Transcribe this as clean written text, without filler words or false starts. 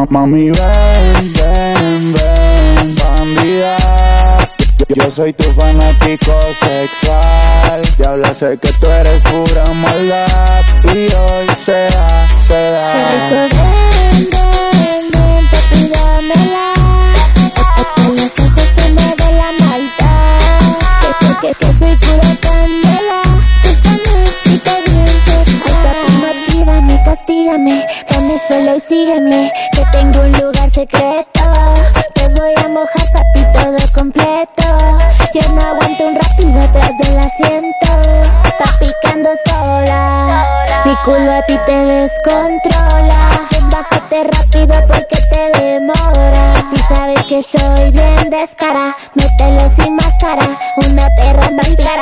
Mami, ven, ven, ven, bandida. Yo soy tu fanático sexual. Diabla, sé que tú eres pura maldad. Y hoy se da, se da. Qué rico, ven, ven, ven, papi, dámela. En los ojos se me ve la maldad. Que soy pura candela. Tu fanática bien sexual. Ay, papi, motívame, castígame. Dame follow, sígueme. Que tengo un lugar secreto. Te voy a mojar, papi, todo completo. Yo no aguanto un rápido atrás del asiento. Está picando sola. Mi culo a ti te descontrola. Bájate rápido porque te demora. Si sabes que soy bien descara, mételo sin máscara. Una perra vampira.